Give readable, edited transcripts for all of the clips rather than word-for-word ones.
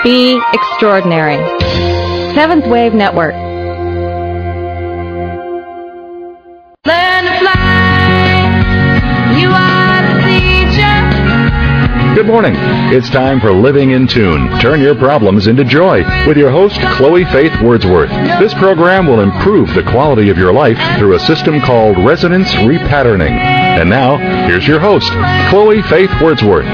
Be extraordinary. Seventh Wave Network. Learn to fly. You are the teacher. Good morning. It's time for Living in Tune. Turn your problems into joy with your host, Chloe Faith Wordsworth. This program will improve the quality of your life through a system called resonance repatterning. And now, here's your host, Chloe Faith Wordsworth.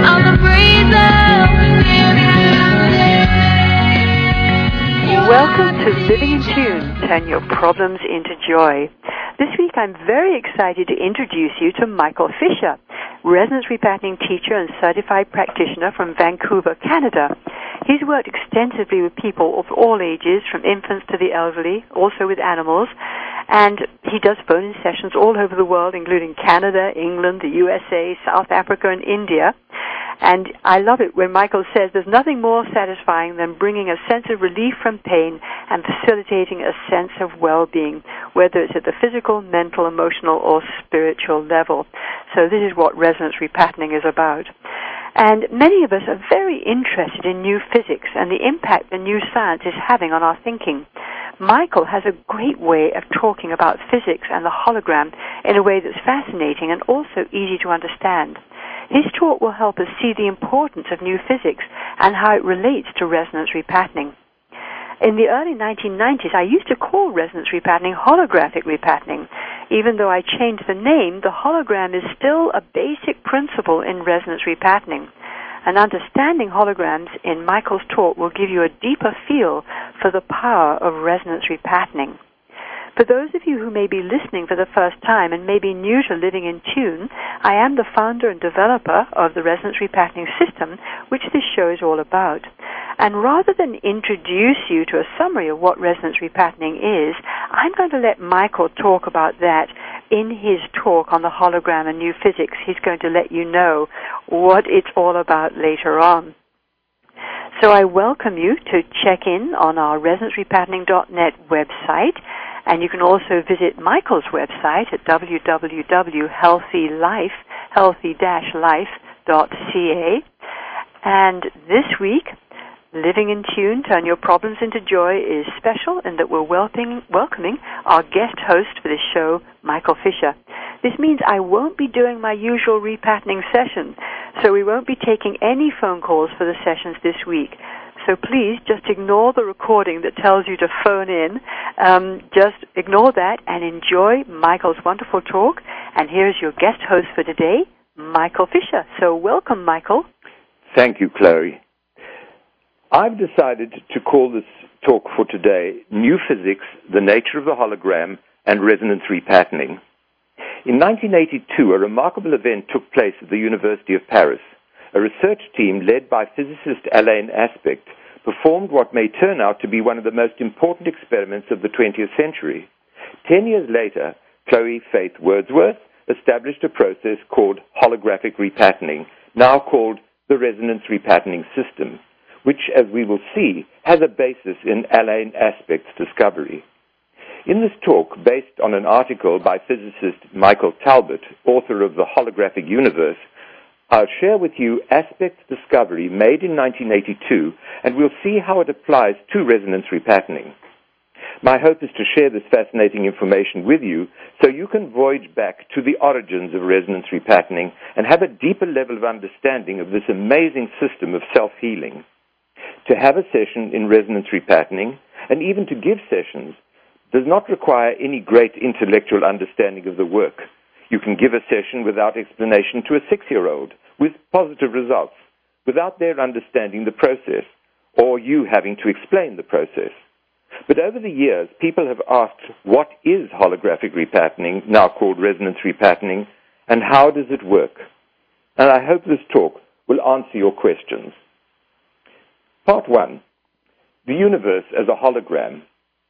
Welcome to Living in Tune, Turn Your Problems into Joy. This week I'm very excited to introduce you to Michael Fisher, resonance repatterning teacher and certified practitioner from Vancouver, Canada. He's worked extensively with people of all ages, from infants to the elderly, also with animals, and he does phone-in sessions all over the world, including Canada, England, the USA, South Africa, and India. And I love it when Michael says there's nothing more satisfying than bringing a sense of relief from pain and facilitating a sense of well-being, whether it's at the physical, mental, emotional, or spiritual level. So this is what resonance repatterning is about. And many of us are very interested in new physics and the impact the new science is having on our thinking. Michael has a great way of talking about physics and the hologram in a way that's fascinating and also easy to understand. His talk will help us see the importance of new physics and how it relates to resonance repatterning. In the early 1990s, I used to call resonance repatterning holographic repatterning. Even though I changed the name, the hologram is still a basic principle in resonance repatterning. And understanding holograms in Michael's talk will give you a deeper feel for the power of resonance repatterning. For those of you who may be listening for the first time and may be new to Living in Tune, I am the founder and developer of the Resonance Repatterning System, which this show is all about. And rather than introduce you to a summary of what resonance repatterning is, I'm going to let Michael talk about that in his talk on the hologram and new physics. He's going to let you know what it's all about later on. So I welcome you to check in on our resonancerepatterning.net website. And you can also visit Michael's website at www.healthy-life.ca. And this week, Living in Tune, Turn Your Problems into Joy is special in that we're welcoming our guest host for this show, Michael Fisher. This means I won't be doing my usual repatterning session, so we won't be taking any phone calls for the sessions this week. So please just ignore the recording that tells you to phone in. Just ignore that and enjoy Michael's wonderful talk. And here's your guest host for today, Michael Fisher. So welcome, Michael. Thank you, Chloe. I've decided to call this talk for today New Physics, the Nature of the Hologram, and Resonance Repatterning. In 1982, a remarkable event took place at the University of Paris. A research team led by physicist Alain Aspect performed what may turn out to be one of the most important experiments of the 20th century. 10 years later, Chloe Faith Wordsworth established a process called holographic repatterning, now called the Resonance Repatterning System, which, as we will see, has a basis in Alain Aspect's discovery. In this talk, based on an article by physicist Michael Talbot, author of The Holographic Universe, I'll share with you Aspect's discovery made in 1982, and we'll see how it applies to resonance repatterning. My hope is to share this fascinating information with you so you can voyage back to the origins of resonance repatterning and have a deeper level of understanding of this amazing system of self-healing. To have a session in resonance repatterning, and even to give sessions, does not require any great intellectual understanding of the work. You can give a session without explanation to a 6-year-old with positive results, without their understanding the process, or you having to explain the process. But over the years, people have asked, what is holographic repatterning, now called resonance repatterning, and how does it work? And I hope this talk will answer your questions. Part 1, the universe as a hologram.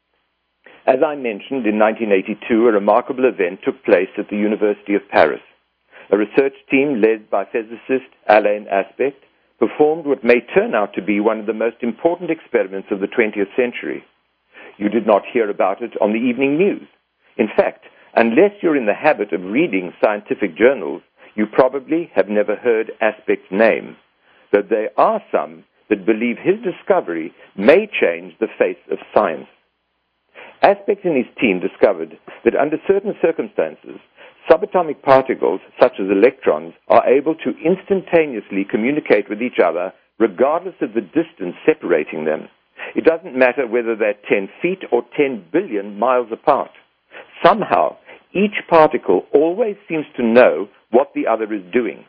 As I mentioned, in 1982, a remarkable event took place at the University of Paris. A research team led by physicist Alain Aspect performed what may turn out to be one of the most important experiments of the 20th century. You did not hear about it on the evening news. In fact, unless you're in the habit of reading scientific journals, you probably have never heard Aspect's name. Though there are some that believe his discovery may change the face of science. Aspect and his team discovered that under certain circumstances, subatomic particles, such as electrons, are able to instantaneously communicate with each other regardless of the distance separating them. It doesn't matter whether they're 10 feet or 10 billion miles apart. Somehow, each particle always seems to know what the other is doing.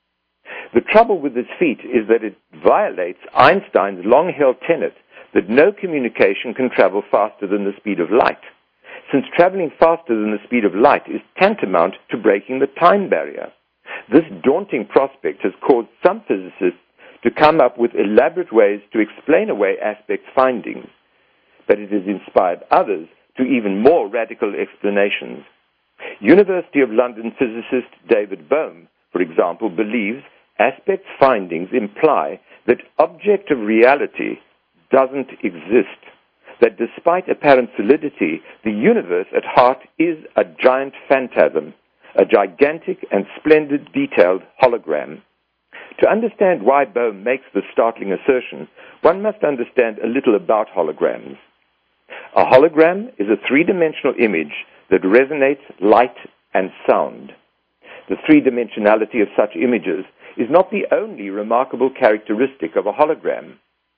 The trouble with this feat is that it violates Einstein's long-held tenet that no communication can travel faster than the speed of light, since traveling faster than the speed of light is tantamount to breaking the time barrier. This daunting prospect has caused some physicists to come up with elaborate ways to explain away Aspect's findings, but it has inspired others to even more radical explanations. University of London physicist David Bohm, for example, believes Aspect's findings imply that objective reality doesn't exist, that despite apparent solidity, the universe at heart is a giant phantasm, a gigantic and splendid detailed hologram. To understand why Bohm makes this startling assertion, one must understand a little about holograms. A hologram is a three-dimensional image that resonates light and sound. The three-dimensionality of such images is not the only remarkable characteristic of a hologram.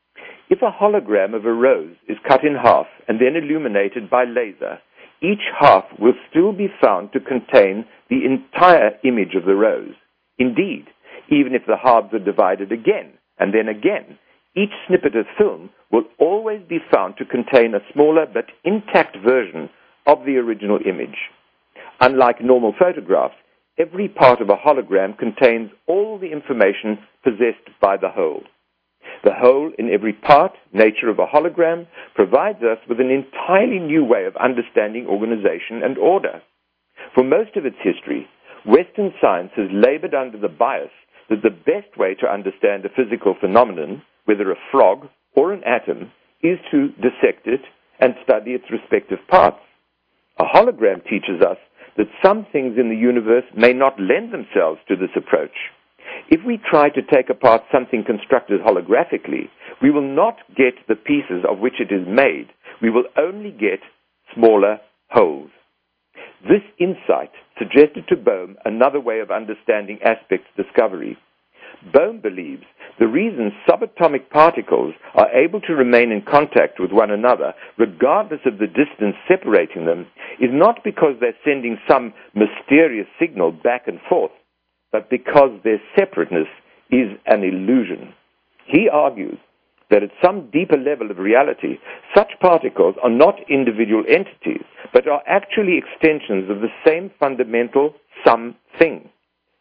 If a hologram of a rose is cut in half and then illuminated by laser, each half will still be found to contain the entire image of the rose. Indeed, even if the halves are divided again and then again, each snippet of film will always be found to contain a smaller but intact version of the original image. Unlike normal photographs, every part of a hologram contains all the information possessed by the whole. The whole in every part, nature of a hologram, provides us with an entirely new way of understanding organization and order. For most of its history, Western science has labored under the bias that the best way to understand a physical phenomenon, whether a frog or an atom, is to dissect it and study its respective parts. A hologram teaches us that some things in the universe may not lend themselves to this approach. If we try to take apart something constructed holographically, we will not get the pieces of which it is made. We will only get smaller wholes. This insight suggested to Bohm another way of understanding Aspect's discovery. Bohm believes the reason subatomic particles are able to remain in contact with one another, regardless of the distance separating them, is not because they're sending some mysterious signal back and forth, but because their separateness is an illusion. He argues that at some deeper level of reality, such particles are not individual entities, but are actually extensions of the same fundamental something.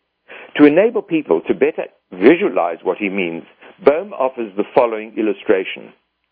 To enable people to better visualize what he means, Bohm offers the following illustration.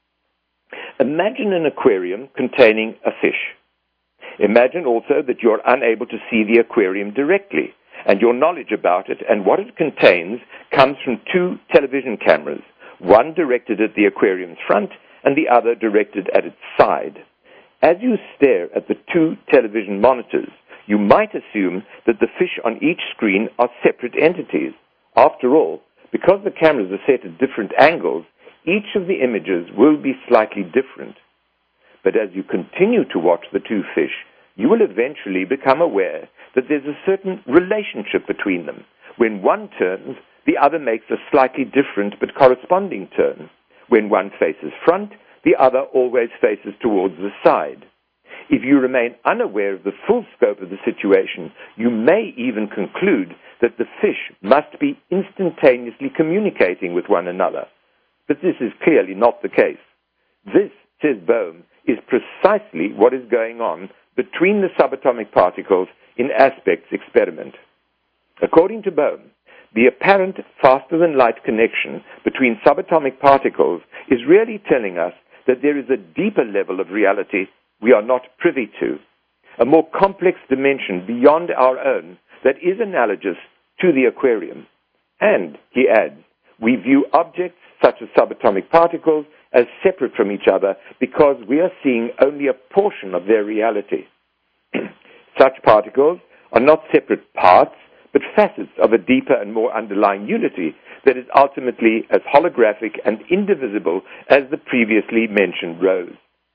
Imagine an aquarium containing a fish. Imagine also that you're unable to see the aquarium directly, and your knowledge about it and what it contains comes from two television cameras, one directed at the aquarium's front and the other directed at its side. As you stare at the two television monitors, you might assume that the fish on each screen are separate entities. After all, because the cameras are set at different angles, each of the images will be slightly different. But as you continue to watch the two fish, you will eventually become aware that there's a certain relationship between them. When one turns, the other makes a slightly different but corresponding turn. When one faces front, the other always faces towards the side. If you remain unaware of the full scope of the situation, you may even conclude that the fish must be instantaneously communicating with one another. But this is clearly not the case. This, says Bohm, is precisely what is going on between the subatomic particles in Aspect's experiment. According to Bohm, the apparent faster-than-light connection between subatomic particles is really telling us that there is a deeper level of reality we are not privy to, a more complex dimension beyond our own that is analogous to the aquarium. And, he adds, we view objects such as subatomic particles as separate from each other because we are seeing only a portion of their reality. Such particles are not separate parts, but facets of a deeper and more underlying unity that is ultimately as holographic and indivisible as the previously mentioned rose.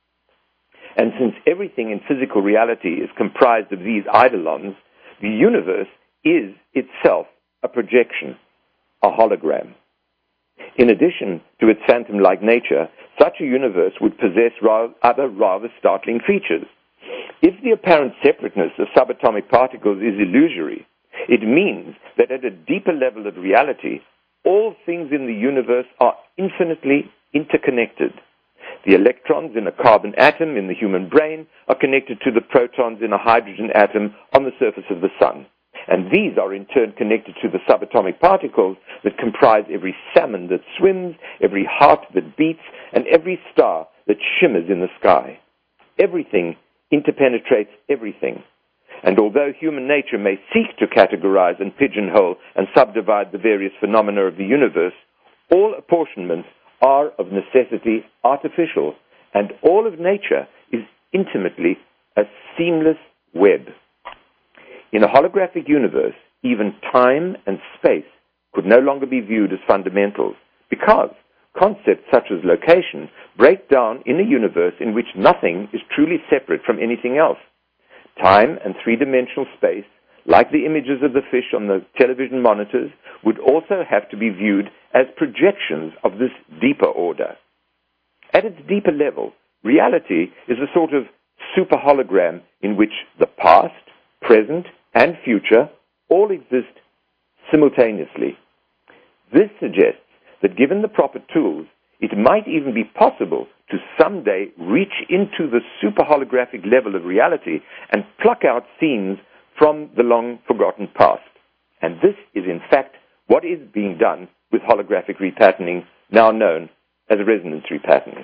And since everything in physical reality is comprised of these eidolons, the universe is itself a projection, a hologram. In addition to its phantom-like nature, such a universe would possess other rather startling features. If the apparent separateness of subatomic particles is illusory, it means that at a deeper level of reality, all things in the universe are infinitely interconnected. The electrons in a carbon atom in the human brain are connected to the protons in a hydrogen atom on the surface of the sun. And these are in turn connected to the subatomic particles that comprise every salmon that swims, every heart that beats, and every star that shimmers in the sky. Everything interpenetrates everything. And although human nature may seek to categorize and pigeonhole and subdivide the various phenomena of the universe, all apportionments are of necessity artificial, and all of nature is intimately a seamless web. In a holographic universe, even time and space could no longer be viewed as fundamentals, because concepts such as location break down in a universe in which nothing is truly separate from anything else. Time and three-dimensional space, like the images of the fish on the television monitors, would also have to be viewed as projections of this deeper order. At its deeper level, reality is a sort of super hologram in which the past, present, and future all exist simultaneously. This suggests that given the proper tools, it might even be possible to someday reach into the super holographic level of reality and pluck out scenes from the long-forgotten past. And this is, in fact, what is being done with holographic repatterning, now known as resonance repatterning.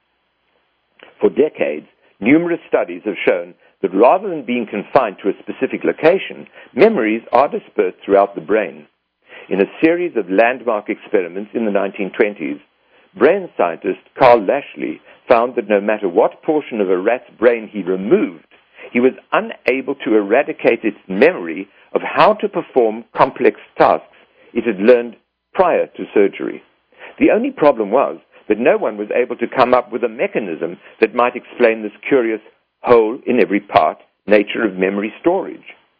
For decades, numerous studies have shown that rather than being confined to a specific location, memories are dispersed throughout the brain. In a series of landmark experiments in the 1920s, brain scientist Carl Lashley found that no matter what portion of a rat's brain he removed, he was unable to eradicate its memory of how to perform complex tasks it had learned prior to surgery. The only problem was that no one was able to come up with a mechanism that might explain this curious whole in every part nature of memory storage.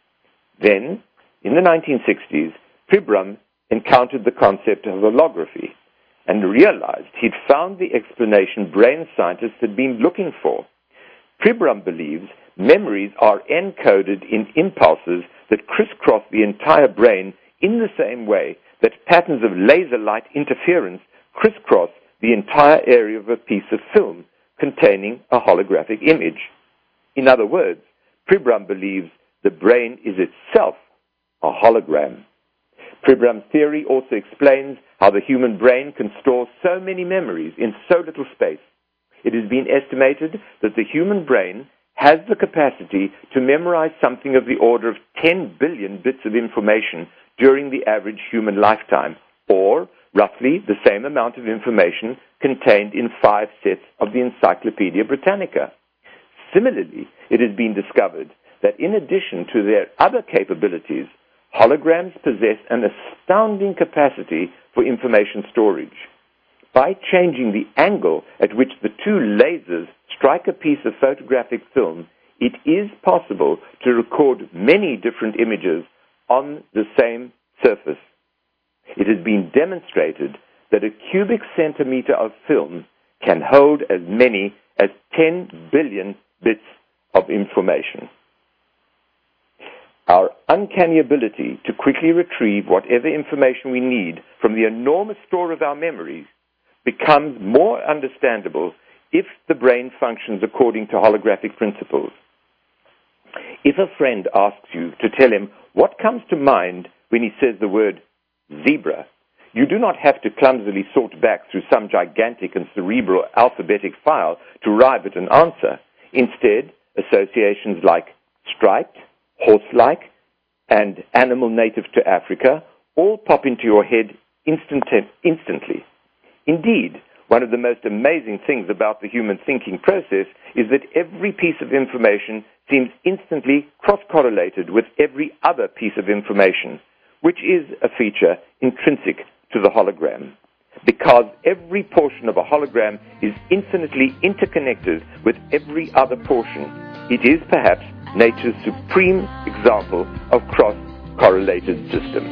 Then, in the 1960s, Pribram encountered the concept of holography and realized he'd found the explanation brain scientists had been looking for. Pribram believes memories are encoded in impulses that crisscross the entire brain in the same way that patterns of laser light interference crisscross the entire area of a piece of film containing a holographic image. In other words, Pribram believes the brain is itself a hologram. Pribram's theory also explains how the human brain can store so many memories in so little space. It has been estimated that the human brain has the capacity to memorize something of the order of 10 billion bits of information during the average human lifetime, or roughly the same amount of information contained in 5 sets of the Encyclopedia Britannica. Similarly, it has been discovered that in addition to their other capabilities, holograms possess an astounding capacity for information storage. By changing the angle at which the two lasers strike a piece of photographic film, it is possible to record many different images on the same surface. It has been demonstrated that a cubic centimeter of film can hold as many as 10 billion bits of information. Our uncanny ability to quickly retrieve whatever information we need from the enormous store of our memories becomes more understandable if the brain functions according to holographic principles. If a friend asks you to tell him what comes to mind when he says the word zebra, you do not have to clumsily sort back through some gigantic and cerebral alphabetic file to arrive at an answer. Instead, associations like striped, horse-like, and animal native to Africa all pop into your head instantly. Indeed, one of the most amazing things about the human thinking process is that every piece of information seems instantly cross-correlated with every other piece of information, which is a feature intrinsic to the hologram. Because every portion of a hologram is infinitely interconnected with every other portion, it is perhaps nature's supreme example of cross-correlated systems.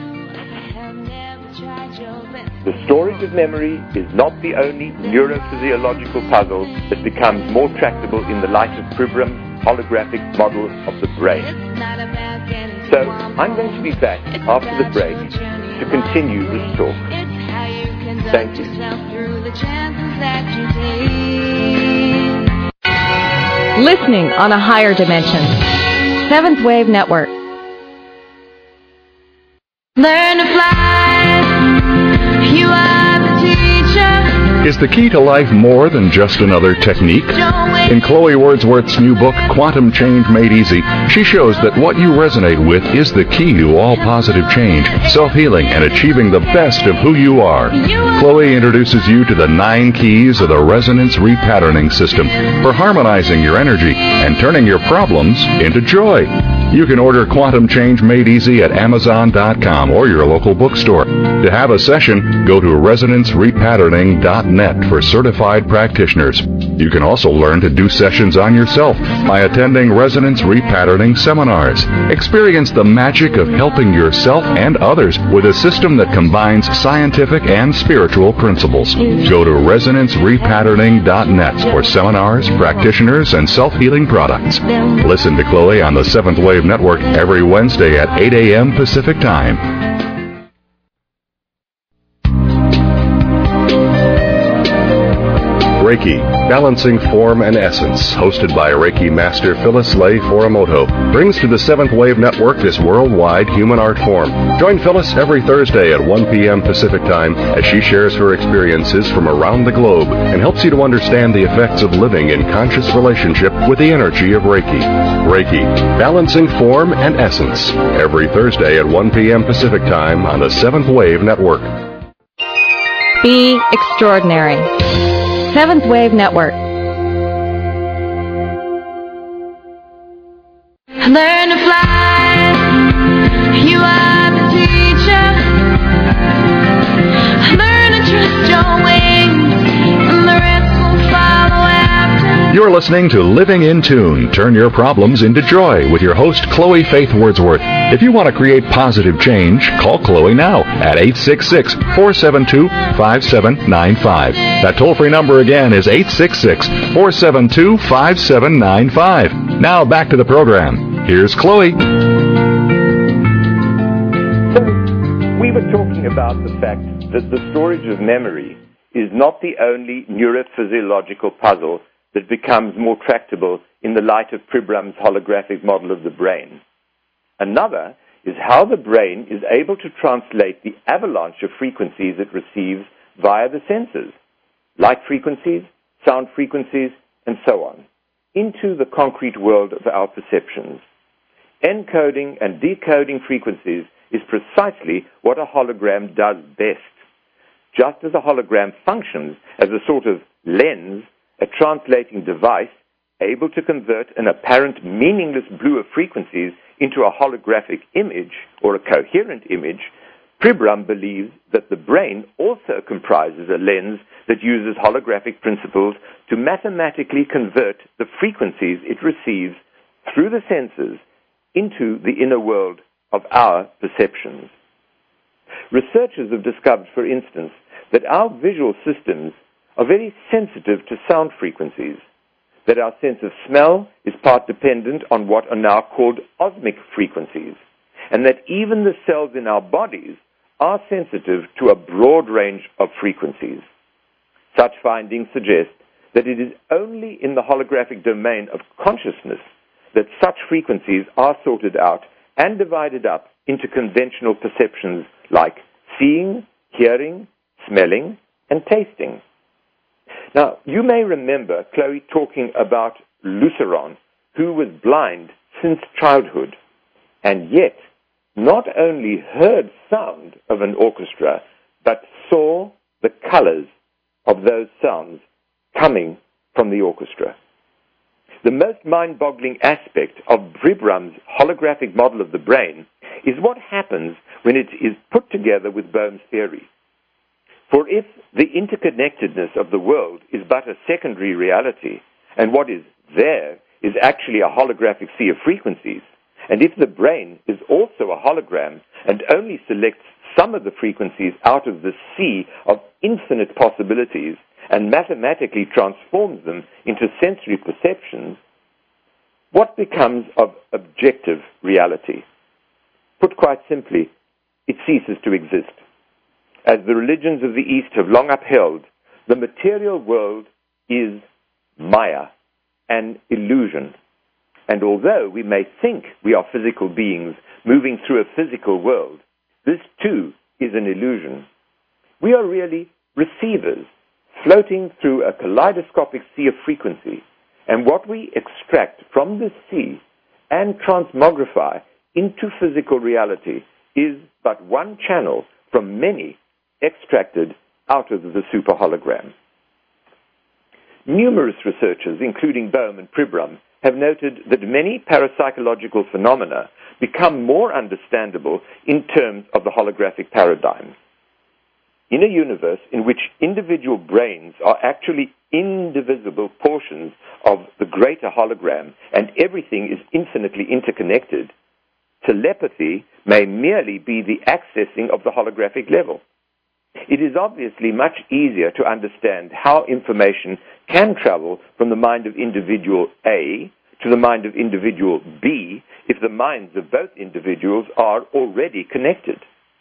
The storage of memory is not the only neurophysiological puzzle that becomes more tractable in the light of Pribram's holographic model of the brain. So I'm going to be back after the break to continue this talk. Thank you. Listening on a higher dimension. Seventh Wave Network. Learn to fly. You are the teacher. Is the key to life more than just another technique? In Chloe Wordsworth's new book, Quantum Change Made Easy, she shows that what you resonate with is the key to all positive change, self-healing, and achieving the best of who you are. Chloe introduces you to the 9 keys of the resonance repatterning system for harmonizing your energy and turning your problems into joy. You can order Quantum Change Made Easy at Amazon.com or your local bookstore. To have a session, go to resonancerepatterning.net for certified practitioners. You can also learn to do sessions on yourself by attending Resonance Repatterning seminars. Experience the magic of helping yourself and others with a system that combines scientific and spiritual principles. Go to resonancerepatterning.net for seminars, practitioners, and self-healing products. Listen to Chloe on the Seventh Wave Network every Wednesday at 8 a.m. Pacific Time. Reiki, Balancing Form and Essence, hosted by Reiki Master Phyllis Lay Foromoto, brings to the Seventh Wave Network this worldwide human art form. Join Phyllis every Thursday at 1 p.m. Pacific Time as she shares her experiences from around the globe and helps you to understand the effects of living in conscious relationship with the energy of Reiki. Reiki, Balancing Form and Essence, every Thursday at 1 p.m. Pacific Time on the Seventh Wave Network. Be extraordinary. Seventh Wave Network. Learn to fly. You are the teacher. Learn to trust your wings, and the rest will follow after. You're listening to Living in Tune. Turn your problems into joy with your host, Chloe Faith Wordsworth. If you want to create positive change, call Chloe now at 866-472-5795. That toll-free number again is 866-472-5795. Now back to the program. Here's Chloe. So, we were talking about the fact that the storage of memory is not the only neurophysiological puzzle that becomes more tractable in the light of Pribram's holographic model of the brain. Another is how the brain is able to translate the avalanche of frequencies it receives via the senses, light frequencies, sound frequencies, and so on, into the concrete world of our perceptions. Encoding and decoding frequencies is precisely what a hologram does best. Just as a hologram functions as a sort of lens, a translating device able to convert an apparent meaningless blue of frequencies into a holographic image or a coherent image, Pribram believes that the brain also comprises a lens that uses holographic principles to mathematically convert the frequencies it receives through the senses into the inner world of our perceptions. Researchers have discovered, for instance, that our visual systems are very sensitive to sound frequencies, that our sense of smell is part dependent on what are now called osmic frequencies, and that even the cells in our bodies are sensitive to a broad range of frequencies. Such findings suggest that it is only in the holographic domain of consciousness that such frequencies are sorted out and divided up into conventional perceptions like seeing, hearing, smelling, and tasting. Now, you may remember Chloe talking about Luceron, who was blind since childhood, and yet not only heard sound of an orchestra, but saw the colors of those sounds coming from the orchestra. The most mind-boggling aspect of Pribram's holographic model of the brain is what happens when it is put together with Bohm's theory. For if the interconnectedness of the world is but a secondary reality, and what is there is actually a holographic sea of frequencies, and if the brain is also a hologram and only selects some of the frequencies out of the sea of infinite possibilities and mathematically transforms them into sensory perceptions, what becomes of objective reality? Put quite simply, it ceases to exist. As the religions of the East have long upheld, the material world is Maya, an illusion. And although we may think we are physical beings moving through a physical world, this too is an illusion. We are really receivers floating through a kaleidoscopic sea of frequency, and what we extract from this sea and transmogrify into physical reality is but one channel from many extracted out of the superhologram. Numerous researchers, including Bohm and Pribram, have noted that many parapsychological phenomena become more understandable in terms of the holographic paradigm. In a universe in which individual brains are actually indivisible portions of the greater hologram and everything is infinitely interconnected, telepathy may merely be the accessing of the holographic level. It is obviously much easier to understand how information can travel from the mind of individual A to the mind of individual B if the minds of both individuals are already connected.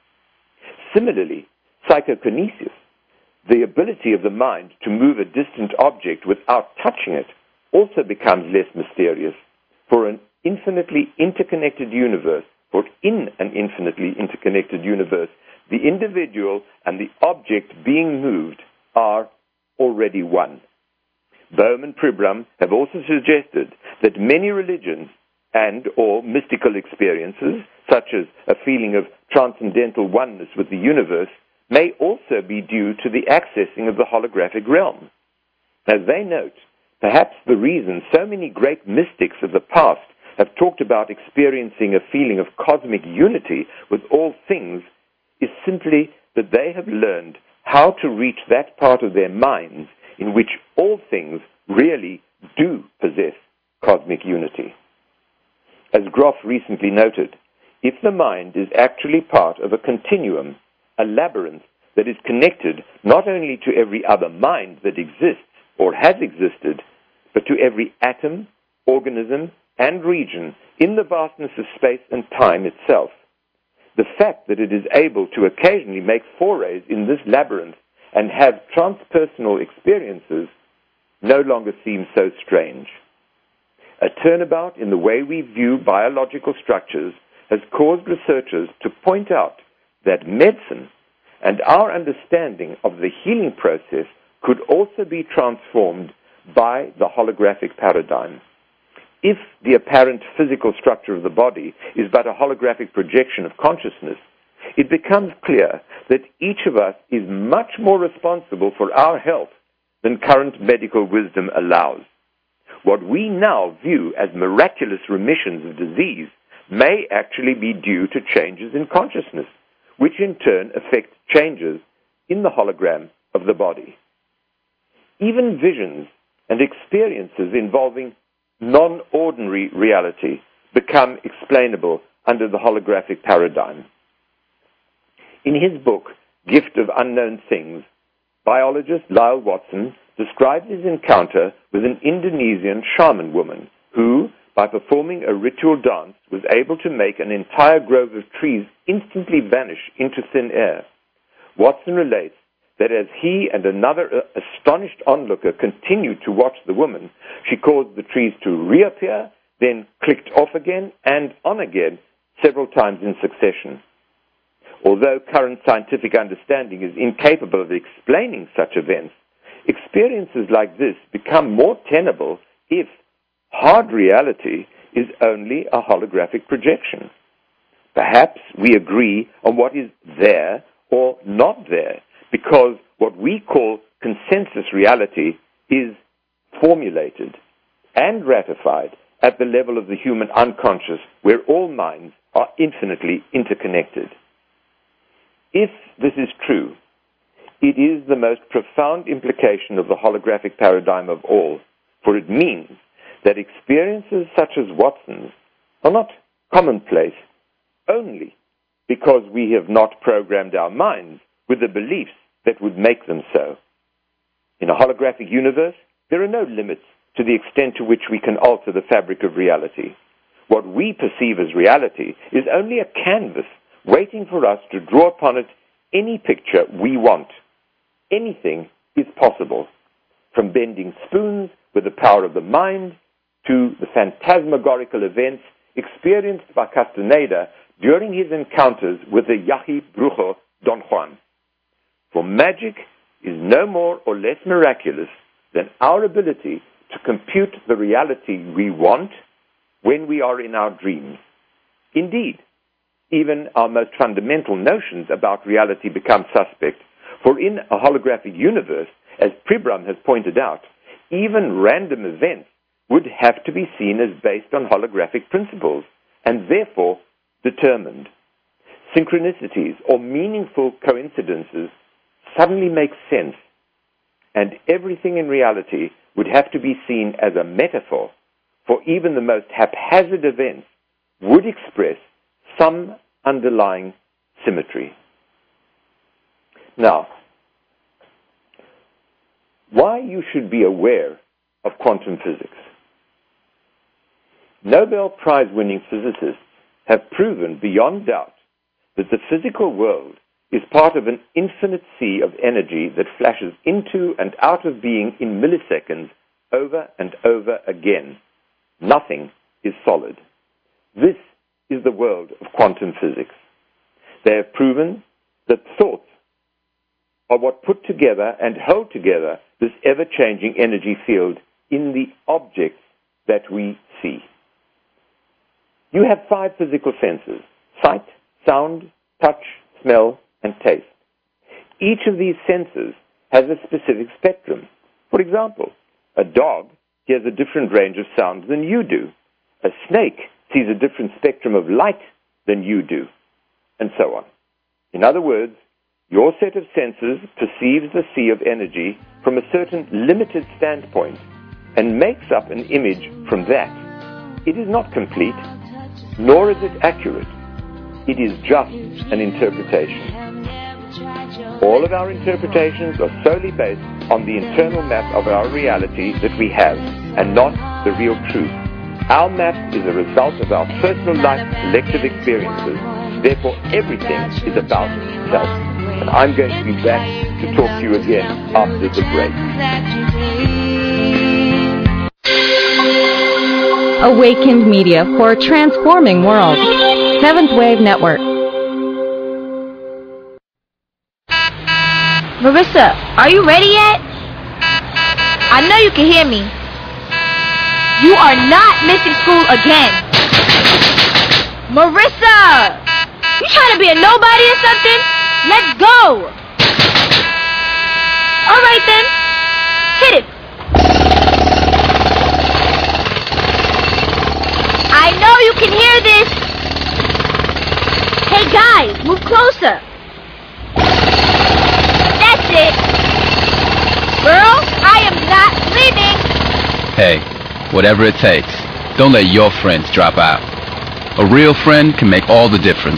Similarly, psychokinesis, the ability of the mind to move a distant object without touching it, also becomes less mysterious. For an infinitely interconnected universe, or in an infinitely interconnected universe, the individual and the object being moved are already one. Bohm and Pribram have also suggested that many religions and or mystical experiences, such as a feeling of transcendental oneness with the universe, may also be due to the accessing of the holographic realm. As they note, perhaps the reason so many great mystics of the past have talked about experiencing a feeling of cosmic unity with all things is simply that they have learned how to reach that part of their minds in which all things really do possess cosmic unity. As Groff recently noted, if the mind is actually part of a continuum, a labyrinth that is connected not only to every other mind that exists or has existed, but to every atom, organism, and region in the vastness of space and time itself, the fact that it is able to occasionally make forays in this labyrinth and have transpersonal experiences no longer seems so strange. A turnabout in the way we view biological structures has caused researchers to point out that medicine and our understanding of the healing process could also be transformed by the holographic paradigm. If the apparent physical structure of the body is but a holographic projection of consciousness, it becomes clear that each of us is much more responsible for our health than current medical wisdom allows. What we now view as miraculous remissions of disease may actually be due to changes in consciousness, which in turn affect changes in the hologram of the body. Even visions and experiences involving non-ordinary reality become explainable under the holographic paradigm. In his book, Gift of Unknown Things, biologist Lyle Watson described his encounter with an Indonesian shaman woman who, by performing a ritual dance, was able to make an entire grove of trees instantly vanish into thin air. Watson relates that as he and another astonished onlooker continued to watch the woman, she caused the trees to reappear, then clicked off again and on again several times in succession. Although current scientific understanding is incapable of explaining such events, experiences like this become more tenable if hard reality is only a holographic projection. Perhaps we agree on what is there or not there, because what we call consensus reality is formulated. and ratified at the level of the human unconscious, where all minds are infinitely interconnected. If this is true, it is the most profound implication of the holographic paradigm of all, for it means that experiences such as Watson's are not commonplace only because we have not programmed our minds with the beliefs that would make them so. In a holographic universe, there are no limits to the extent to which we can alter the fabric of reality. What we perceive as reality is only a canvas waiting for us to draw upon it any picture we want. Anything is possible, from bending spoons with the power of the mind to the phantasmagorical events experienced by Castaneda during his encounters with the Yahi Brujo Don Juan. For magic is no more or less miraculous than our ability to compute the reality we want when we are in our dreams. Indeed, even our most fundamental notions about reality become suspect, for in a holographic universe, as Pribram has pointed out, even random events would have to be seen as based on holographic principles, and therefore determined. Synchronicities or meaningful coincidences suddenly make sense, and everything in reality would have to be seen as a metaphor, for even the most haphazard events would express some underlying symmetry. Now, why you should be aware of quantum physics. Nobel Prize-winning physicists have proven beyond doubt that the physical world is part of an infinite sea of energy that flashes into and out of being in milliseconds over and over again. Nothing is solid. This is the world of quantum physics. They have proven that thoughts are what put together and hold together this ever-changing energy field in the objects that we see. You have 5 physical senses: sight, sound, touch, smell, and taste. Each of these senses has a specific spectrum. For example, a dog hears a different range of sound than you do. A snake sees a different spectrum of light than you do, and so on. In other words, your set of senses perceives the sea of energy from a certain limited standpoint and makes up an image from that. It is not complete, nor is it accurate. It is just an interpretation. All of our interpretations are solely based on the internal map of our reality that we have, and not the real truth. Our map is a result of our personal life collective experiences. Therefore, everything is about self. And I'm going to be back to talk to you again after the break. Awakened Media for a transforming world. Seventh Wave Network. Marissa, are you ready yet? I know you can hear me. You are not missing school again. Marissa! You trying to be a nobody or something? Let's go! Alright then. Hit it. I know you can hear this. Hey guys, move closer. That's it. Girl, I am not leaving. Hey, whatever it takes, don't let your friends drop out. A real friend can make all the difference.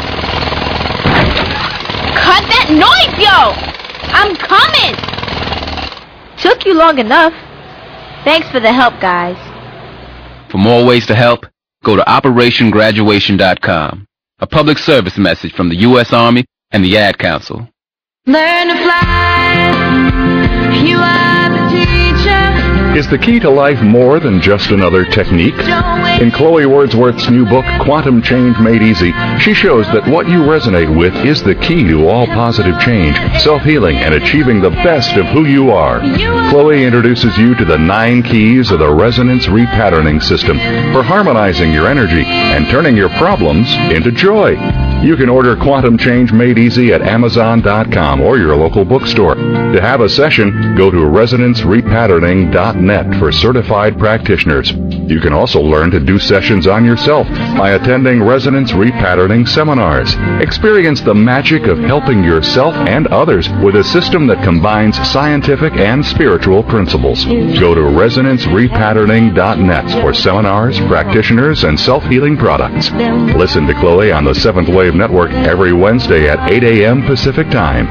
Cut that noise, yo! I'm coming! Took you long enough. Thanks for the help, guys. For more ways to help, go to OperationGraduation.com. A public service message from the U.S. Army and the Ad Council. Learn to fly. You are the teacher. Is the key to life more than just another technique? In Chloe Wordsworth's new book, Quantum Change Made Easy, she shows that what you resonate with is the key to all positive change, self-healing, and achieving the best of who you are. Chloe introduces you to the 9 keys of the resonance repatterning system for harmonizing your energy and turning your problems into joy. You can order Quantum Change Made Easy at Amazon.com or your local bookstore. To have a session, go to ResonanceRepatterning.net for certified practitioners. You can also learn to do sessions on yourself by attending Resonance Repatterning seminars. Experience the magic of helping yourself and others with a system that combines scientific and spiritual principles. Go to ResonanceRepatterning.net for seminars, practitioners, and self-healing products. Listen to Chloe on the Seventh Wave Network every Wednesday at 8 a.m. Pacific Time.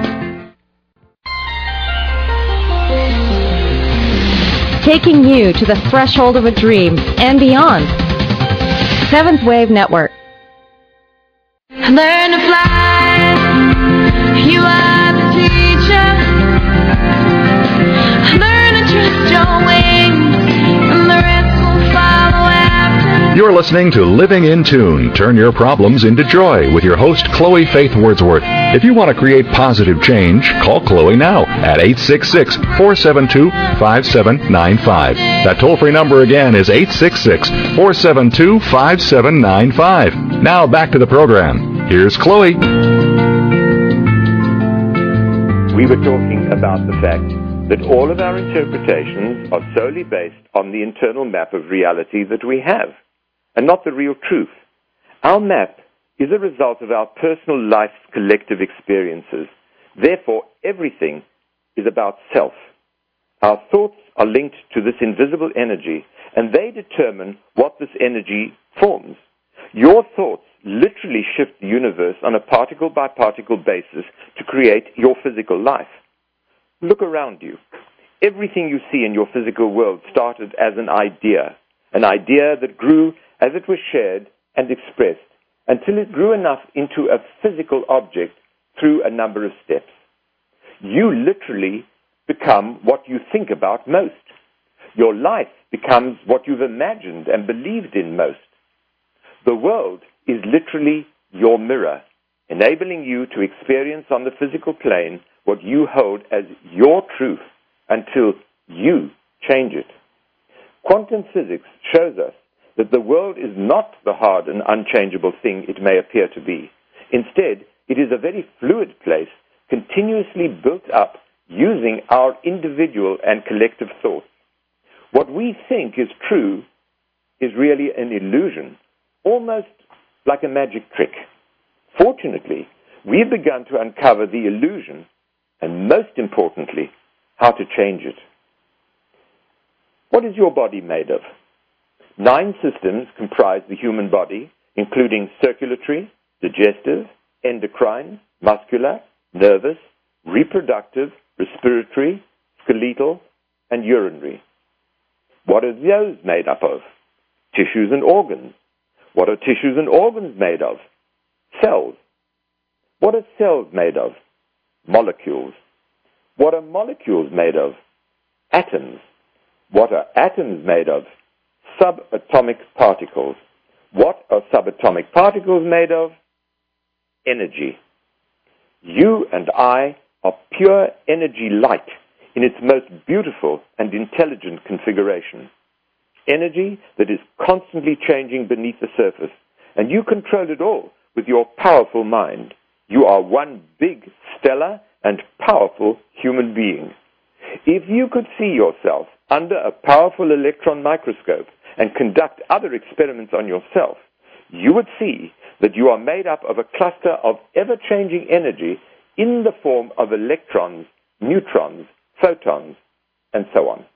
Taking you to the threshold of a dream and beyond. Seventh Wave Network. Learn to fly. You are the teacher. Learn to trust your wings, and the rest will follow after. You're listening to Living in Tune. Turn your problems into joy with your host, Chloe Faith Wordsworth. If you want to create positive change, call Chloe now at 866-472-5795. That toll-free number again is 866-472-5795. Now back to the program. Here's Chloe. We were talking about the fact that all of our interpretations are solely based on the internal map of reality that we have, and not the real truth. Our map is a result of our personal life's collective experiences. Therefore, everything is about self. Our thoughts are linked to this invisible energy, and they determine what this energy forms. Your thoughts literally shift the universe on a particle-by-particle basis to create your physical life. Look around you. Everything you see in your physical world started as an idea that grew as it was shared and expressed, until it grew enough into a physical object through a number of steps. You literally become what you think about most. Your life becomes what you've imagined and believed in most. The world is literally your mirror, enabling you to experience on the physical plane what you hold as your truth until you change it. Quantum physics shows us that the world is not the hard and unchangeable thing it may appear to be. Instead, it is a very fluid place, continuously built up using our individual and collective thoughts. What we think is true is really an illusion, almost like a magic trick. Fortunately, we've begun to uncover the illusion, and most importantly, how to change it. What is your body made of? 9 systems comprise the human body, including circulatory, digestive, endocrine, muscular, nervous, reproductive, respiratory, skeletal, and urinary. What are those made up of? Tissues and organs. What are tissues and organs made of? Cells. What are cells made of? Molecules. What are molecules made of? Atoms. What are atoms made of? Subatomic particles. What are subatomic particles made of? Energy. You and I are pure energy light in its most beautiful and intelligent configuration. Energy that is constantly changing beneath the surface, and you control it all with your powerful mind. You are one big, stellar, and powerful human being. If you could see yourself under a powerful electron microscope and conduct other experiments on yourself, you would see that you are made up of a cluster of ever-changing energy in the form of electrons, neutrons, photons, and so on.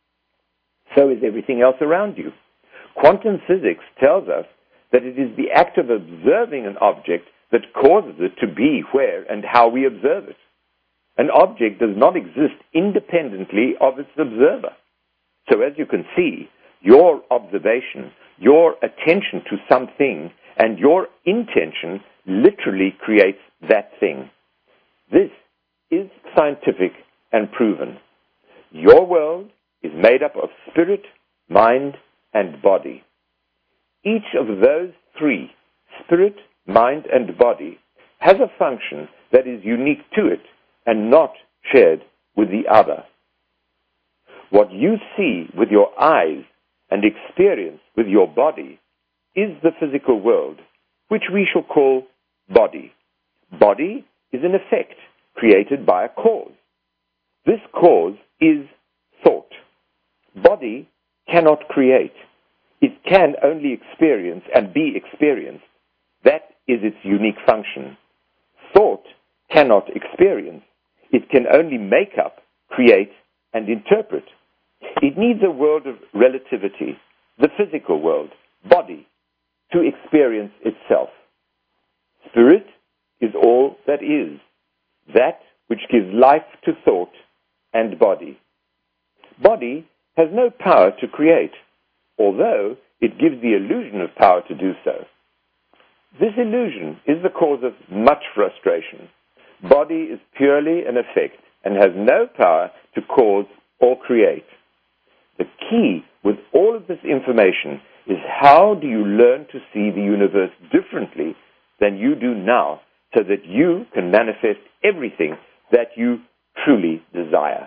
So is everything else around you. Quantum physics tells us that it is the act of observing an object that causes it to be where and how we observe it. An object does not exist independently of its observer. So as you can see, your observation, your attention to something, and your intention literally creates that thing. This is scientific and proven. Your world is made up of spirit, mind, and body. Each of those 3, spirit, mind, and body, has a function that is unique to it and not shared with the other. What you see with your eyes and experience with your body is the physical world, which we shall call body. Body is an effect created by a cause. This cause is thought. Body cannot create. It can only experience and be experienced. That is its unique function. Thought cannot experience. It can only make up, create, and interpret. It needs a world of relativity, the physical world, body, to experience itself. Spirit is all that is, that which gives life to thought and body. Body has no power to create, although it gives the illusion of power to do so. This illusion is the cause of much frustration. Body is purely an effect and has no power to cause or create. The key with all of this information is how do you learn to see the universe differently than you do now so that you can manifest everything that you truly desire.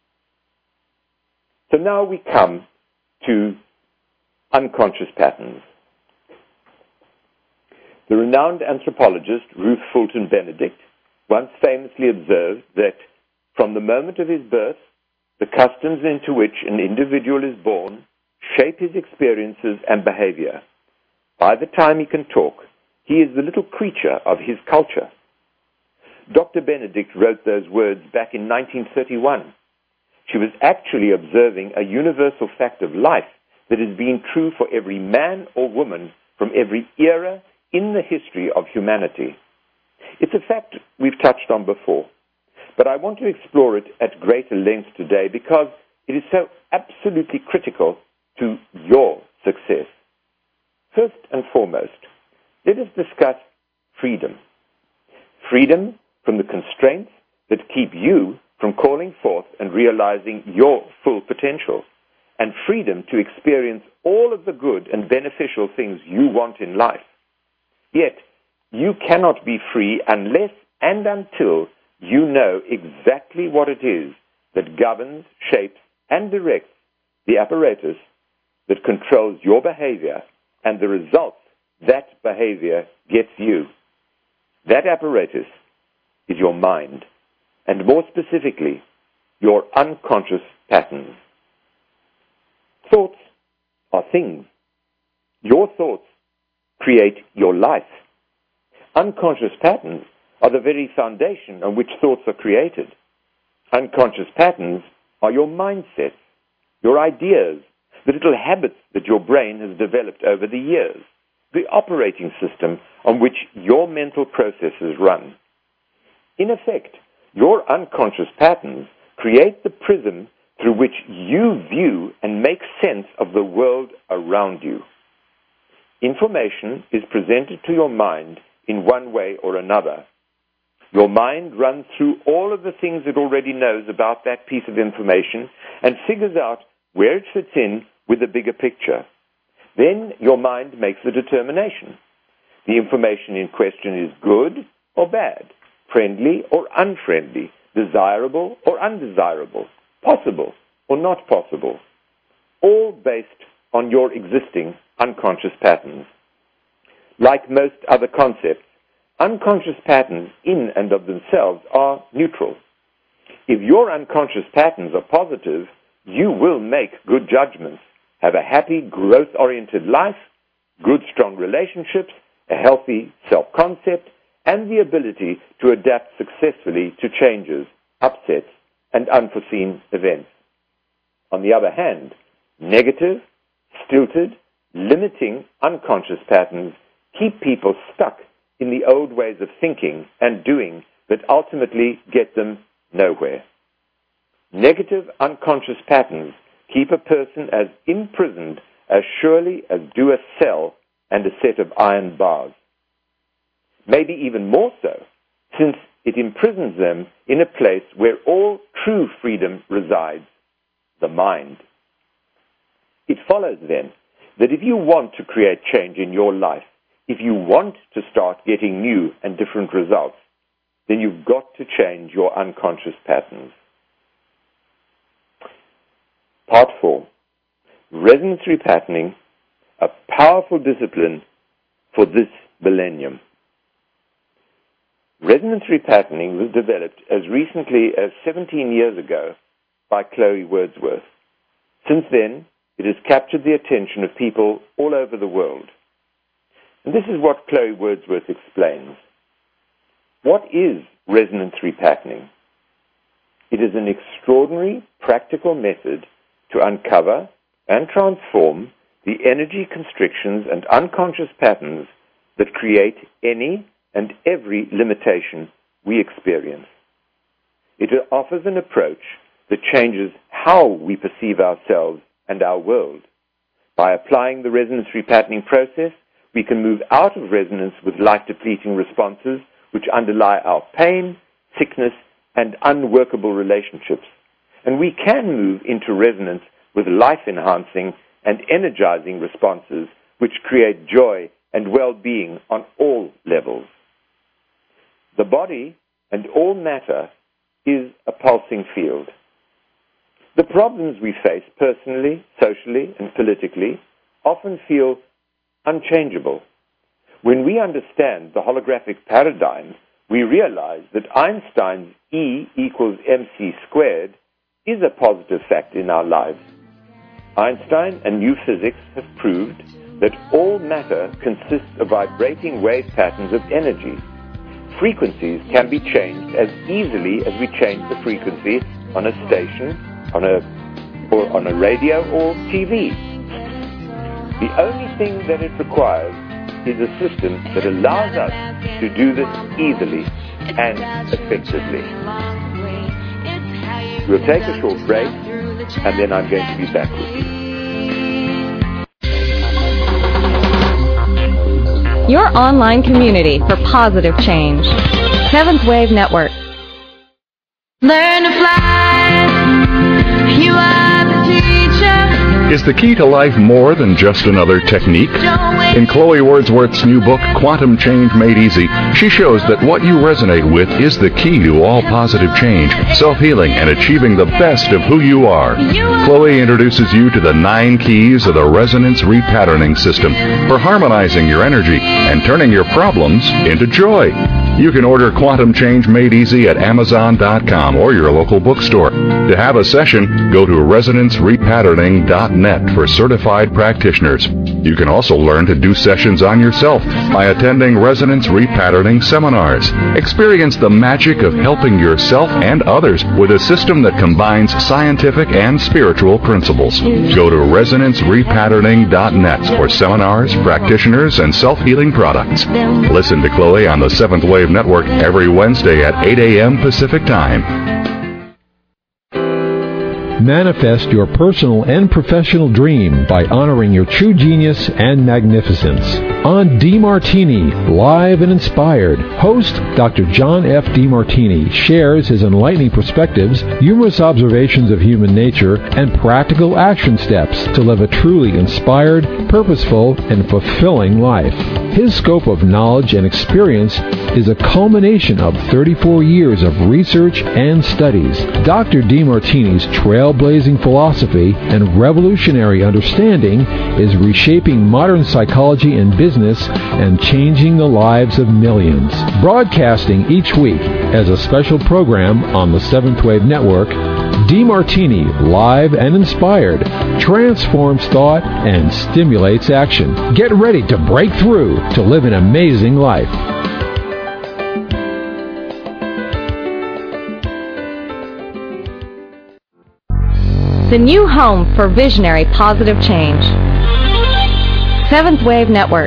So now we come to unconscious patterns. The renowned anthropologist Ruth Fulton Benedict once famously observed that from the moment of his birth, the customs into which an individual is born shape his experiences and behavior. By the time he can talk, he is the little creature of his culture. Dr. Benedict wrote those words back in 1931. She was actually observing a universal fact of life that has been true for every man or woman from every era in the history of humanity. It's a fact we've touched on before, but I want to explore it at greater length today because it is so absolutely critical to your success. First and foremost, let us discuss freedom. Freedom from the constraints that keep you from calling forth and realizing your full potential, and freedom to experience all of the good and beneficial things you want in life. Yet, you cannot be free unless and until you know exactly what it is that governs, shapes, and directs the apparatus that controls your behavior and the results that behavior gets you. That apparatus is your mind, and more specifically, your unconscious patterns. Thoughts are things. Your thoughts create your life. Unconscious patterns are the very foundation on which thoughts are created. Unconscious patterns are your mindsets, your ideas, the little habits that your brain has developed over the years, the operating system on which your mental processes run. In effect, your unconscious patterns create the prism through which you view and make sense of the world around you. Information is presented to your mind in one way or another. Your mind runs through all of the things it already knows about that piece of information and figures out where it fits in with the bigger picture. Then your mind makes the determination. The information in question is good or bad, friendly or unfriendly, desirable or undesirable, possible or not possible, all based on your existing unconscious patterns. Like most other concepts, unconscious patterns in and of themselves are neutral. If your unconscious patterns are positive, you will make good judgments, have a happy, growth-oriented life, good, strong relationships, a healthy self-concept, and the ability to adapt successfully to changes, upsets, and unforeseen events. On the other hand, negative, stilted, limiting unconscious patterns keep people stuck in the old ways of thinking and doing that ultimately get them nowhere. Negative unconscious patterns keep a person as imprisoned as surely as do a cell and a set of iron bars. Maybe even more so, since it imprisons them in a place where all true freedom resides, the mind. It follows then that if you want to create change in your life, if you want to start getting new and different results, then you've got to change your unconscious patterns. Part 4. Resonance repatterning, a powerful discipline for this millennium. Resonance repatterning was developed as recently as 17 years ago by Chloe Wordsworth. Since then, it has captured the attention of people all over the world. And this is what Chloe Wordsworth explains. What is resonance repatterning? It is an extraordinary practical method to uncover and transform the energy constrictions and unconscious patterns that create any and every limitation we experience. It offers an approach that changes how we perceive ourselves and our world. By applying the resonance repatterning process, we can move out of resonance with life-depleting responses which underlie our pain, sickness, and unworkable relationships. And we can move into resonance with life-enhancing and energizing responses which create joy and well-being on all levels. The body and all matter is a pulsing field. The problems we face personally, socially, and politically often feel unchangeable. When we understand the holographic paradigm, we realize that Einstein's E equals mc squared is a positive fact in our lives. Einstein and new physics have proved that all matter consists of vibrating wave patterns of energy. Frequencies can be changed as easily as we change the frequency on a station, on a radio or TV. The only thing that it requires is a system that allows us to do this easily and effectively. We'll take a short break, and then I'm going to be back with you. Your online community for positive change. Seventh Wave Network. Learn to fly. You are the teacher. Is the key to life more than just another technique? In Chloe Wordsworth's new book, Quantum Change Made Easy, she shows that what you resonate with is the key to all positive change, self-healing, and achieving the best of who you are. Chloe introduces you to the 9 keys of the resonance repatterning system for harmonizing your energy and turning your problems into joy. You can order Quantum Change Made Easy at Amazon.com or your local bookstore. To have a session, go to resonancerepatterning.net for certified practitioners. You can also learn to do sessions on yourself by attending Resonance Repatterning seminars. Experience the magic of helping yourself and others with a system that combines scientific and spiritual principles. Go to resonancerepatterning.net for seminars, practitioners, and self-healing products. Listen to Chloe on the Seventh Wave Network every Wednesday at 8 a.m. Pacific Time. Manifest your personal and professional dream by honoring your true genius and magnificence. On DeMartini, Live and Inspired, host Dr. John F. DeMartini shares his enlightening perspectives, humorous observations of human nature, and practical action steps to live a truly inspired, purposeful, and fulfilling life. His scope of knowledge and experience is a culmination of 34 years of research and studies. Dr. DeMartini's trailblazing philosophy and revolutionary understanding is reshaping modern psychology and business and changing the lives of millions. Broadcasting each week as a special program on the Seventh Wave Network, DeMartini, Live and Inspired, transforms thought and stimulates action. Get ready to break through to live an amazing life. The new home for visionary positive change. Seventh Wave Network.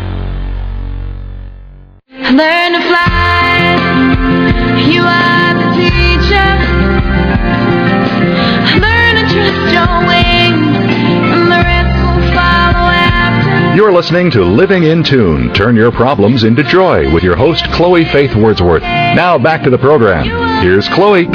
Learn to fly. You are the teacher. Learn to trust your wings, and the rest will follow after. You're listening to Living in Tune. Turn your problems into joy with your host, Chloe Faith Wordsworth. Now back to the program. Here's Chloe.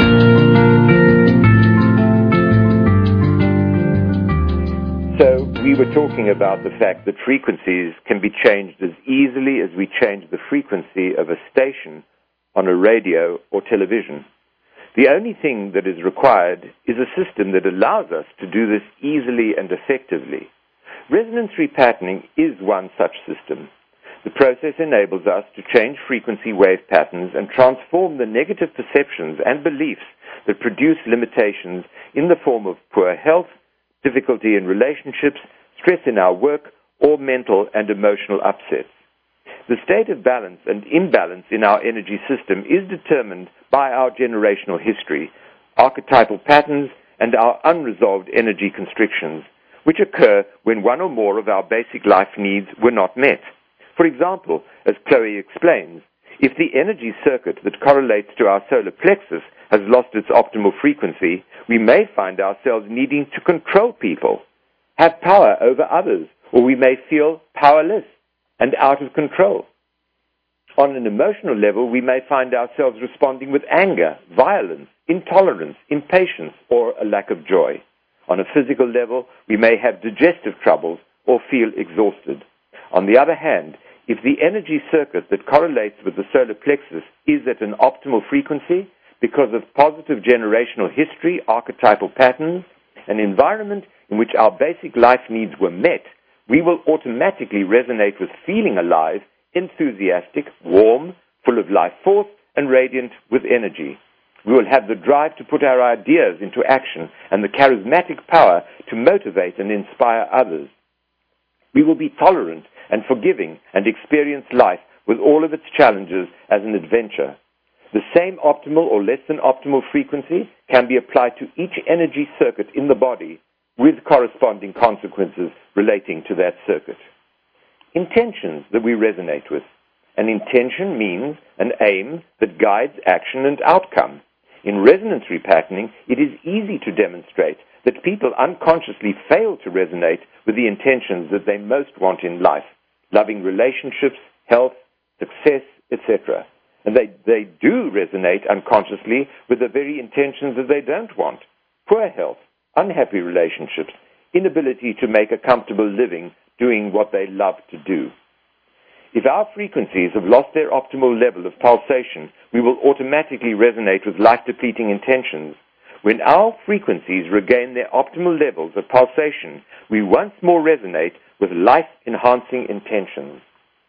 So we were talking about the fact that frequencies can be changed as easily as we change the frequency of a station on a radio or television. The only thing that is required is a system that allows us to do this easily and effectively. Resonance repatterning is one such system. The process enables us to change frequency wave patterns and transform the negative perceptions and beliefs that produce limitations in the form of poor health, difficulty in relationships, stress in our work, or mental and emotional upsets. The state of balance and imbalance in our energy system is determined by our generational history, archetypal patterns, and our unresolved energy constrictions, which occur when one or more of our basic life needs were not met. For example, as Chloe explains, if the energy circuit that correlates to our solar plexus has lost its optimal frequency, we may find ourselves needing to control people, have power over others, or we may feel powerless and out of control. On an emotional level, we may find ourselves responding with anger, violence, intolerance, impatience, or a lack of joy. On a physical level, we may have digestive troubles or feel exhausted. On the other hand, if the energy circuit that correlates with the solar plexus is at an optimal frequency because of positive generational history, archetypal patterns, an environment in which our basic life needs were met, we will automatically resonate with feeling alive, enthusiastic, warm, full of life force, and radiant with energy. We will have the drive to put our ideas into action and the charismatic power to motivate and inspire others. We will be tolerant and forgiving and experience life with all of its challenges as an adventure. The same optimal or less than optimal frequency can be applied to each energy circuit in the body with corresponding consequences relating to that circuit. Intentions that we resonate with. An intention means an aim that guides action and outcome. In resonance repatterning, it is easy to demonstrate that people unconsciously fail to resonate with the intentions that they most want in life, loving relationships, health, success, etc. And they do resonate unconsciously with the very intentions that they don't want: poor health, unhappy relationships, inability to make a comfortable living doing what they love to do. If our frequencies have lost their optimal level of pulsation, we will automatically resonate with life-depleting intentions. When our frequencies regain their optimal levels of pulsation, we once more resonate with life-enhancing intentions.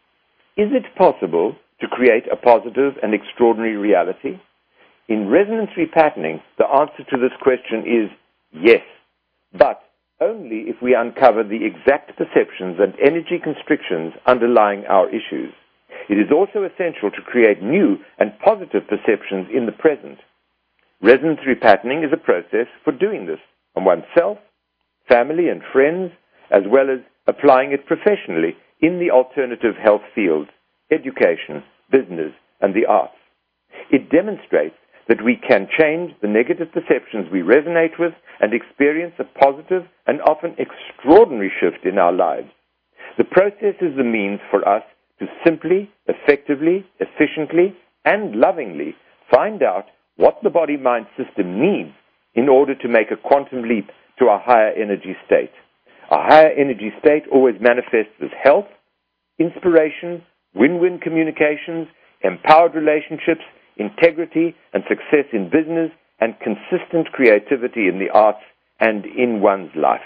Is it possible to create a positive and extraordinary reality? In resonance repatterning, the answer to this question is yes, but only if we uncover the exact perceptions and energy constrictions underlying our issues. It is also essential to create new and positive perceptions in the present. Resonance repatterning is a process for doing this on oneself, family and friends, as well as applying it professionally in the alternative health fields, education, business, and the arts. It demonstrates that we can change the negative perceptions we resonate with and experience a positive and often extraordinary shift in our lives. The process is the means for us to simply, effectively, efficiently, and lovingly find out what the body-mind system needs in order to make a quantum leap to a higher energy state. A higher energy state always manifests as health, inspiration, win-win communications, empowered relationships, integrity and success in business, and consistent creativity in the arts and in one's life.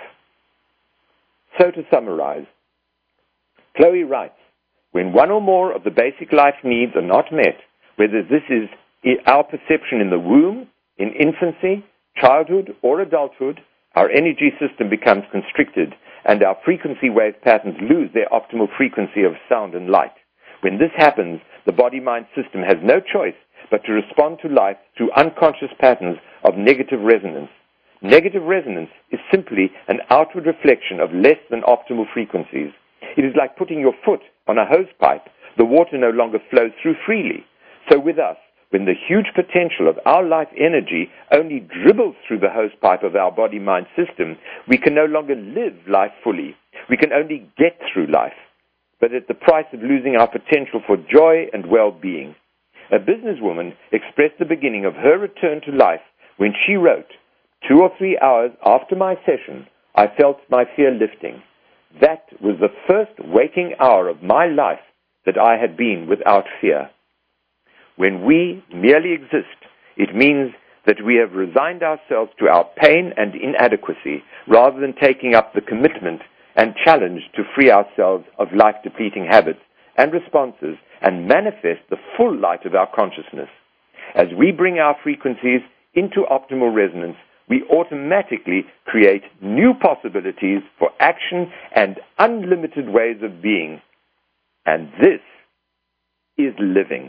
So to summarize, Chloe writes, when one or more of the basic life needs are not met, whether this is our perception in the womb, in infancy, childhood, or adulthood, our energy system becomes constricted and our frequency wave patterns lose their optimal frequency of sound and light. When this happens, the body-mind system has no choice but to respond to life through unconscious patterns of negative resonance. Negative resonance is simply an outward reflection of less than optimal frequencies. It is like putting your foot on a hose pipe. The water no longer flows through freely. So with us, when the huge potential of our life energy only dribbles through the hose pipe of our body-mind system, we can no longer live life fully. We can only get through life, but at the price of losing our potential for joy and well-being. A businesswoman expressed the beginning of her return to life when she wrote, 2 or 3 hours after my session, I felt my fear lifting. That was the first waking hour of my life that I had been without fear. When we merely exist, it means that we have resigned ourselves to our pain and inadequacy rather than taking up the commitment and challenge to free ourselves of life-depleting habits and responses and manifest the full light of our consciousness. As we bring our frequencies into optimal resonance, we automatically create new possibilities for action and unlimited ways of being. And this is living.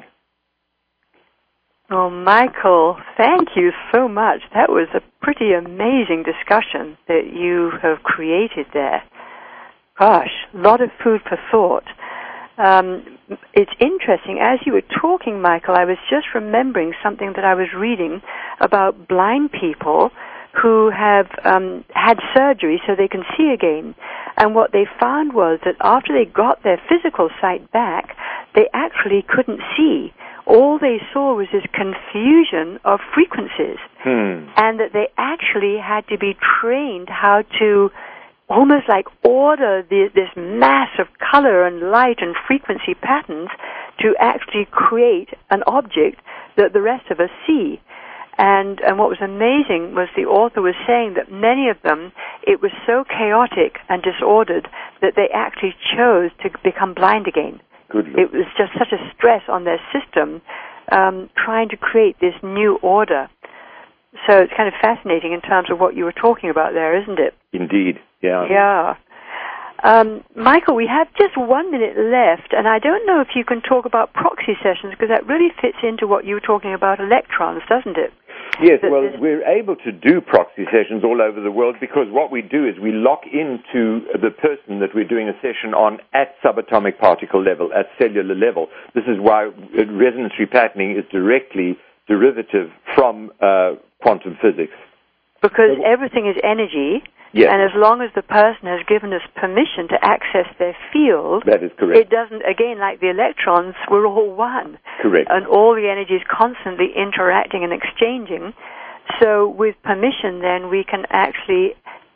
Oh, Michael, thank you so much. That was a pretty amazing discussion that you have created there. Gosh, a lot of food for thought. It's interesting. As you were talking, Michael, I was just remembering something that I was reading about blind people who have had surgery so they can see again. And what they found was that after they got their physical sight back, they actually couldn't see. All they saw was this confusion of frequencies. And that they actually had to be trained how to almost like order this mass of color and light and frequency patterns to actually create an object that the rest of us see. And what was amazing was the author was saying that many of them, it was so chaotic and disordered that they actually chose to become blind again. It was just such a stress on their system trying to create this new order. So it's kind of fascinating in terms of what you were talking about there, isn't it? Indeed, yeah. Yeah. Michael, we have just 1 minute left, and I don't know if you can talk about proxy sessions, because that really fits into what you were talking about electrons, doesn't it? Yes, well, we're able to do proxy sessions all over the world because what we do is we lock into the person that we're doing a session on at subatomic particle level, at cellular level. This is why resonance repatterning is directly derivative from quantum physics. Because everything is energy, yes. And as long as the person has given us permission to access their field, that is correct. It doesn't, again, like the electrons, we're all one. Correct. And all the energy is constantly interacting and exchanging. So with permission, then, we can actually,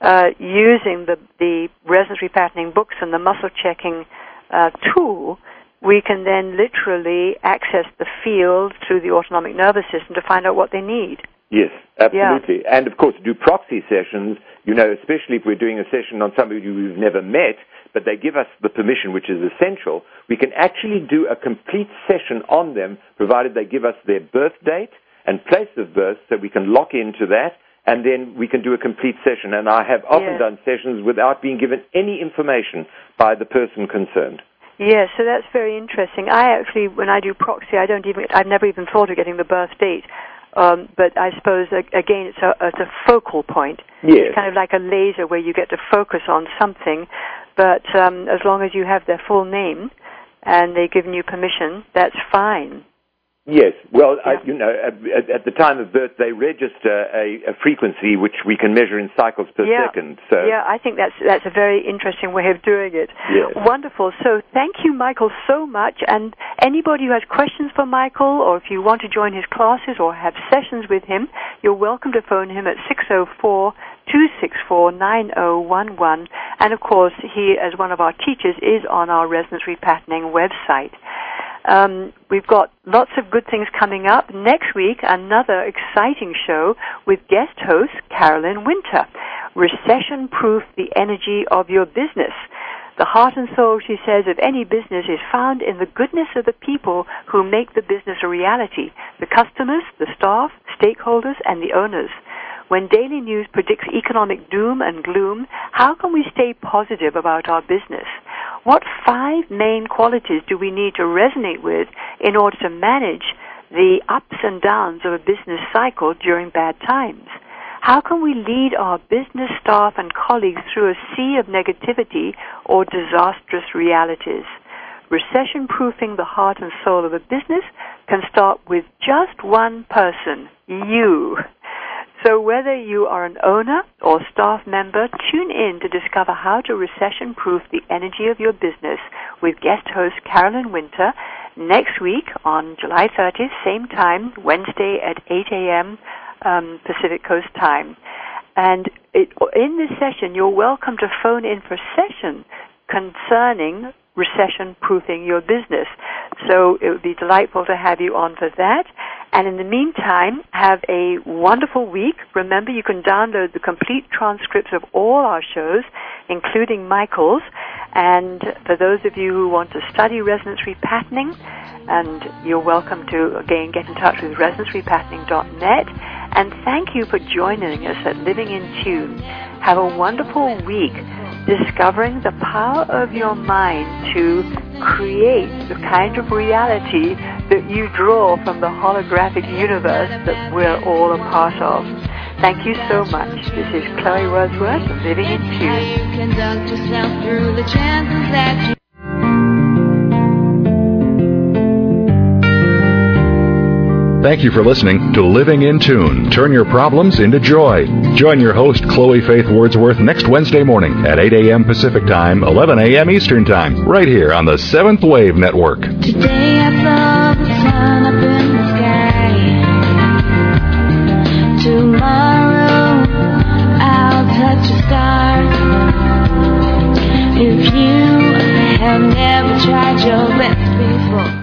using the resonance repatterning books and the muscle checking tool, we can then literally access the field through the autonomic nervous system to find out what they need. Yes, absolutely. Yeah. And, of course, do proxy sessions, especially if we're doing a session on somebody we've never met, but they give us the permission, which is essential. We can actually do a complete session on them, provided they give us their birth date and place of birth, so we can lock into that, and then we can do a complete session. And I have often done sessions without being given any information by the person concerned. Yes, so that's very interesting. I actually, when I do proxy, I've never even thought of getting the birth date. But I suppose, again, it's a focal point. Yes. It's kind of like a laser where you get to focus on something. But as long as you have their full name and they've given you permission, that's fine. Yes. Well, at the time of birth, they register a frequency which we can measure in cycles per second. So. Yeah, I think that's a very interesting way of doing it. Yes. Wonderful. So thank you, Michael, so much. And anybody who has questions for Michael, or if you want to join his classes or have sessions with him, you're welcome to phone him at 604-264-9011. And, of course, he, as one of our teachers, is on our Resonance Repatterning website. We've got lots of good things coming up. Next week, another exciting show with guest host Carolyn Winter. Recession-proof the energy of your business. The heart and soul, she says, of any business is found in the goodness of the people who make the business a reality. The customers, the staff, stakeholders, and the owners. When daily news predicts economic doom and gloom, how can we stay positive about our business? What 5 main qualities do we need to resonate with in order to manage the ups and downs of a business cycle during bad times? How can we lead our business staff and colleagues through a sea of negativity or disastrous realities? Recession-proofing the heart and soul of a business can start with just one person, you. So whether you are an owner or staff member, tune in to discover how to recession-proof the energy of your business with guest host Carolyn Winter next week on July 30th, same time, Wednesday at 8 a.m. Pacific Coast time. And in this session, you're welcome to phone in for a session concerning recession-proofing your business. So it would be delightful to have you on for that. And in the meantime, have a wonderful week. Remember, you can download the complete transcripts of all our shows, including Michael's, And for those of you who want to study resonance repatterning, and you're welcome to, again, get in touch with resonancerepatterning.net. And thank you for joining us at Living in Tune. Have a wonderful week discovering the power of your mind to create the kind of reality that you draw from the holographic universe that we're all a part of. Thank you so much. This is Chloe Wordsworth of Living in Tune. You conduct yourself through the chances that you Thank you for listening to Living in Tune. Turn your problems into joy. Join your host, Chloe Faith Wordsworth, next Wednesday morning at 8 a.m. Pacific Time, 11 a.m. Eastern Time, right here on the Seventh Wave Network. Today I saw the sun up in the sky. Tomorrow I'll touch a star. If you have never tried your best before,